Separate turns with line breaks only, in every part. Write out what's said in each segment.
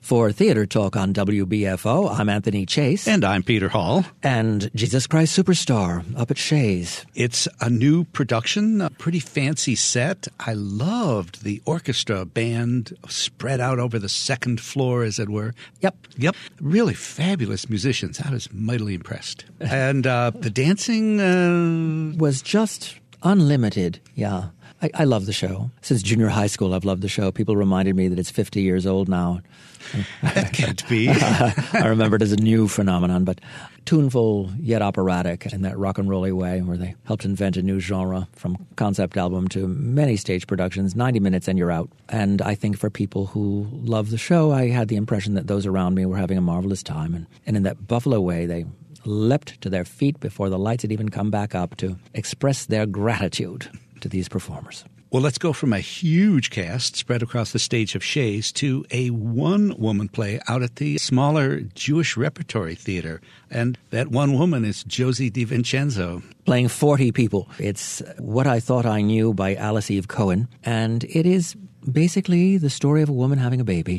For Theater Talk on WBFO, I'm Anthony Chase.
And I'm Peter Hall.
And Jesus Christ Superstar up at Shays.
It's a new production, a pretty fancy set. I loved the orchestra band spread out over the second floor, as it were.
Yep.
Really fabulous musicians. I was mightily impressed. And the dancing
was just unlimited, yeah. I love the show. Since junior high school, I've loved the show. People reminded me that it's 50 years old now.
That can't be.
I remember it as a new phenomenon, but tuneful yet operatic in that rock and roll-y way where they helped invent a new genre from concept album to many stage productions, 90 minutes and you're out. And I think for people who love the show, I had the impression that those around me were having a marvelous time. And in that Buffalo way, they leapt to their feet before the lights had even come back up to express their gratitude to these performers.
Well, let's go from a huge cast spread across the stage of Shays to a one-woman play out at the smaller Jewish Repertory Theater. And that one woman is Josie DiVincenzo.
Playing 40 people. It's What I Thought I Knew by Alice Eve Cohen. And it is basically the story of a woman having a baby.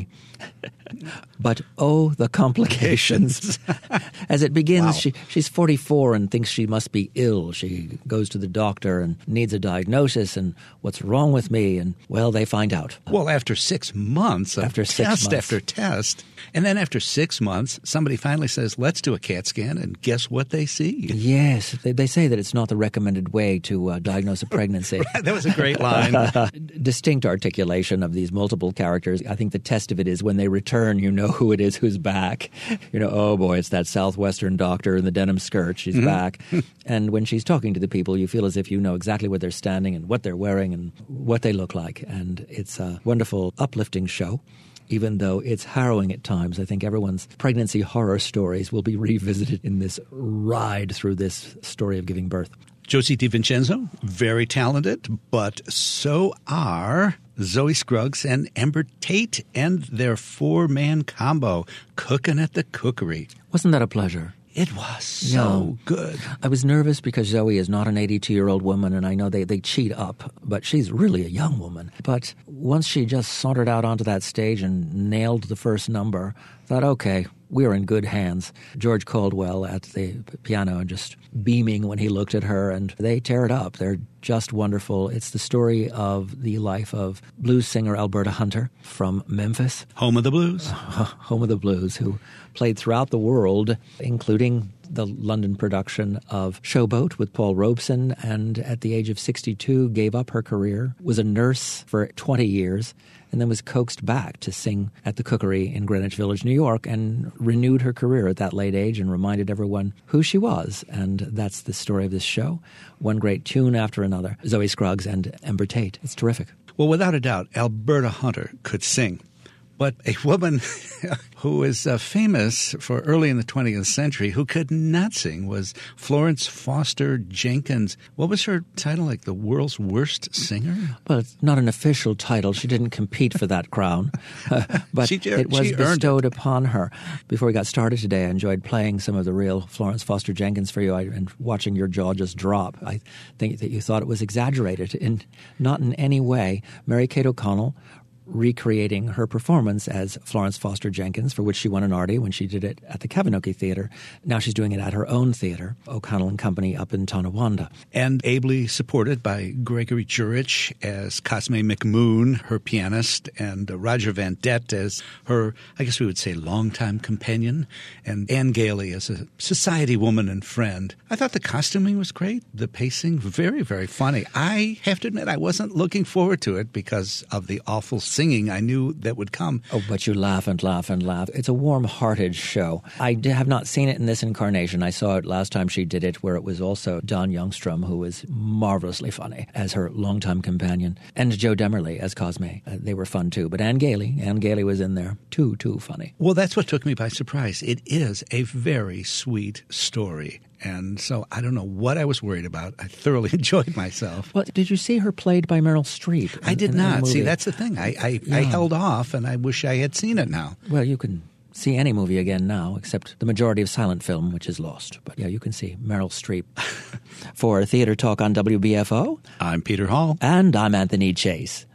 But oh, the complications. As it begins,
wow.
she's 44 and thinks she must be ill. She goes to the doctor and needs a diagnosis and what's wrong with me? And, well, they find out.
Well, after 6 months of test after test. And then after 6 months, somebody finally says, let's do a CAT scan, and guess what they see?
Yes. They say that it's not the recommended way to diagnose a pregnancy.
That was a great line.
Distinct articulation of these multiple characters. I think the test of it is when they return, you know who it is who's back. You know, oh boy, it's that Southwestern doctor in the denim skirt. She's back. And when she's talking to the people, you feel as if you know exactly where they're standing and what they're wearing and what they look like. And it's a wonderful, uplifting show. Even though it's harrowing at times, I think everyone's pregnancy horror stories will be revisited in this ride through this story of giving birth.
Josie DiVincenzo, very talented, but so are Zoe Scruggs and Amber Tate and their four-man combo, cooking at the cookery.
Wasn't that a pleasure?
It was so good.
I was nervous because Zoe is not an 82-year-old woman, and I know they cheat up, but she's really a young woman. But once she just sauntered out onto that stage and nailed the first number, I thought, okay, we're in good hands. George Caldwell at the piano and just beaming when he looked at her, and they tear it up. They're just wonderful. It's the story of the life of blues singer Alberta Hunter from Memphis.
Home of the blues.
Home of the blues, who played throughout the world, including the London production of Showboat with Paul Robeson, and at the age of 62 gave up her career, was a nurse for 20 years, and then was coaxed back to sing at the Cookery in Greenwich Village, New York, and renewed her career at that late age and reminded everyone who she was. And that's the story of this show. One great tune after another. Zoe Scruggs and Amber Tate. It's terrific.
Well, without a doubt, Alberta Hunter could sing. But a woman who is famous for early in the 20th century who could not sing was Florence Foster Jenkins. What was her title, like the world's worst singer?
Well, it's not an official title. She didn't compete for that crown. But it was bestowed upon her. Before we got started today, I enjoyed playing some of the real Florence Foster Jenkins for you and watching your jaw just drop. I think that you thought it was exaggerated, not in any way. Mary Kate O'Connell recreating her performance as Florence Foster Jenkins, for which she won an Artie when she did it at the Kavinoky Theater. Now she's doing it at her own theater, O'Connell and Company up in Tonawanda.
And ably supported by Gregory Jurich as Cosme McMoon, her pianist, and Roger Van Dett as her, I guess we would say, longtime companion, and Anne Gailey as a society woman and friend. I thought the costuming was great, the pacing, very, very funny. I have to admit I wasn't looking forward to it because of the awful singing I knew that would come.
Oh, but you laugh and laugh and laugh. It's a warm-hearted show. I have not seen it in this incarnation. I saw it last time she did it, where it was also Don Youngstrom, who was marvelously funny as her longtime companion, and Joe Demerly as Cosme. They were fun too. But Anne Gailey was in there. Too funny.
Well, that's what took me by surprise. It is a very sweet story. And so I don't know what I was worried about. I thoroughly enjoyed myself.
Well, did you see her played by Meryl Streep?
I did not. See, that's the thing. I held off, and I wish I had seen it now.
Well, you can see any movie again now, except the majority of silent film, which is lost. But yeah, you can see Meryl Streep. For Theater Talk on WBFO,
I'm Peter Hall.
And I'm Anthony Chase.